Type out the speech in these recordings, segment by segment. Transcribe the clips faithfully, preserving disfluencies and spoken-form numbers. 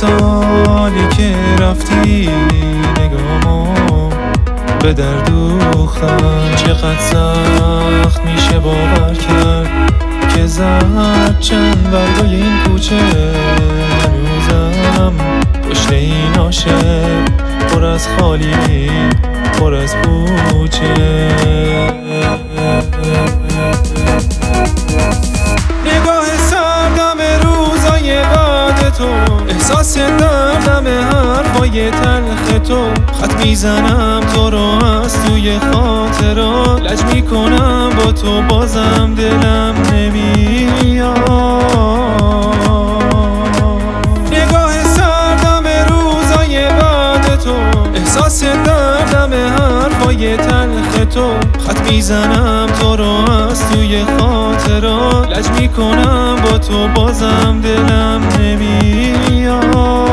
سالی که رفتی نگامو به در دوختن، چقدر سخت میشه باور کرد که زد چند برگای این کوچه. هنوزم پشت این عاشق پر از خالی، پر از پوچه. نگاه سردم روزای بعد تو، احساس دردم حرفای تلخ تو. خط میزنم تو رو از توی خاطرات، لج میکنم با تو بازم دلم نمیاد. نگاه سردم روزای بعد تو، احساس دردم حرفای تلخ تو. خط میزنم تو رو از توی خاطرات، لج میکنم با تو بازم دلم نمیاد.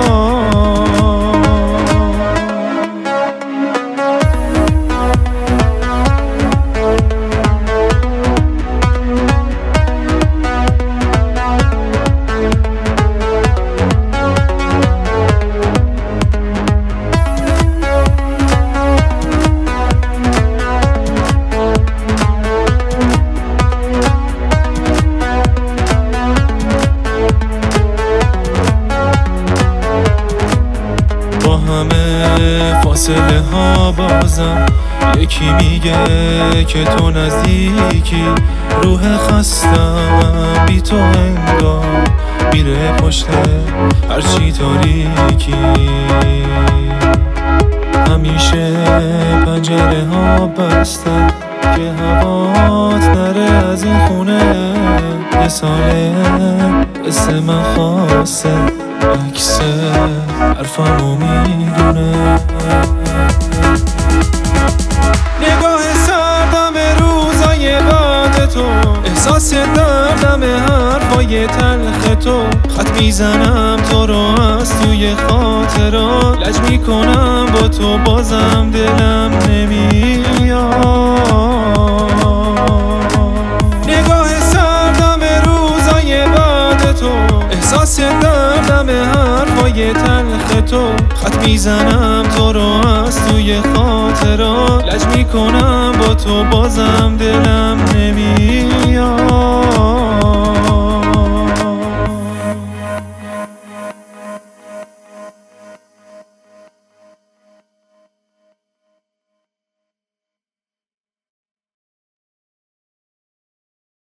فاصله ها بازم یکی میگه که تو نزدیکی. روح خستم بی تو انگار میره پشت هرچی تاریکی. همیشه پنجره ها بسته که هوات نره از این خونه. یه ساله قصه من خواسته عکس حرفمو میدونه. نگاه سردم روزای بعد تو، احساس دردم حرفای تلخ تو. خط میزنم تو رو از توی خاطرات، لج میکنم با تو بازم دلم نمیاد. نگاه سردم روزای بعد تو، احساس دردم حرفای تلخ تو. خط میزنم تو رو از توی خاطرات، لج میکنم با تو بازم دلم نمیاد.